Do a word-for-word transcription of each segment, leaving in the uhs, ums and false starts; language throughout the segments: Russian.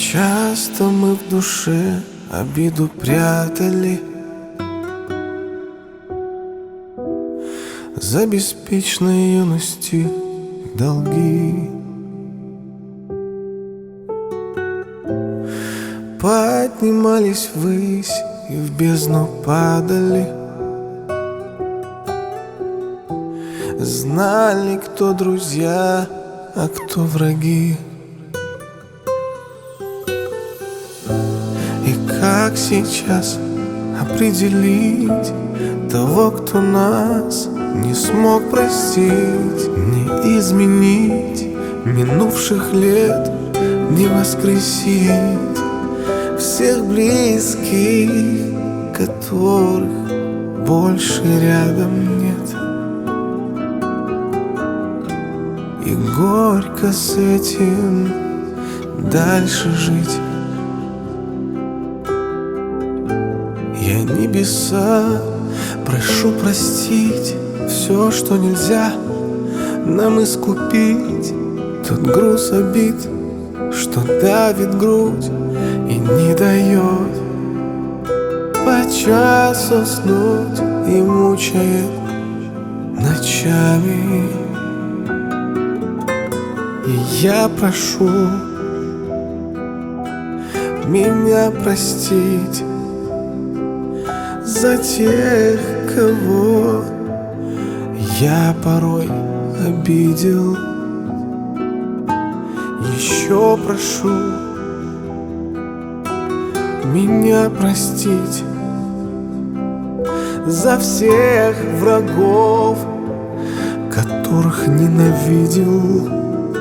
Часто мы в душе обиду прятали за беспечной юности долги. Поднимались ввысь и в бездну падали. Знали, кто друзья, а кто враги. И как сейчас определить того, кто нас не смог простить, не изменить минувших лет, не воскресить всех близких, которых больше рядом нет. И горько с этим дальше жить. Я небеса прошу простить все, что нельзя нам искупить. Тот груз обид, что давит грудь и не дает по часу уснуть и мучает ночами. И я прошу меня простить за тех, кого я порой обидел. Еще прошу меня простить за всех врагов, которых ненавидел.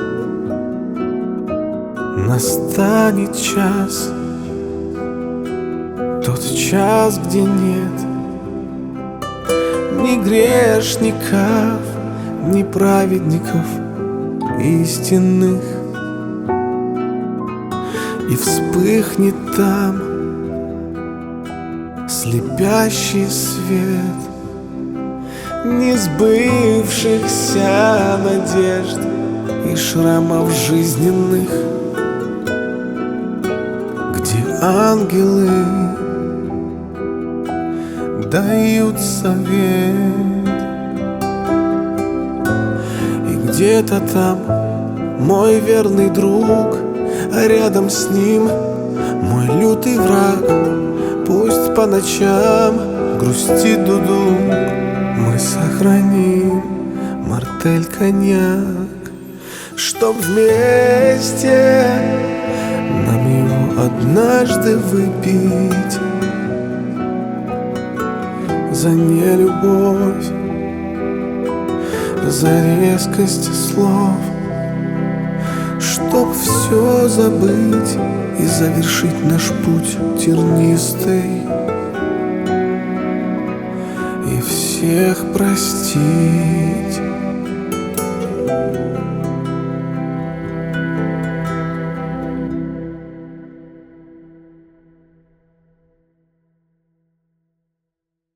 Настанет час, тот час, где нет ни грешников, ни праведников истинных. И вспыхнет там слепящий свет несбывшихся надежд и шрамов жизненных, где ангелы дают совет. И где-то там мой верный друг, а рядом с ним мой лютый враг. Пусть по ночам грустит дудук, мы сохраним мартель коньяк, чтоб вместе нам его однажды выпить. За нелюбовь, за резкость слов, чтоб все забыть и завершить наш путь тернистый, и всех простить.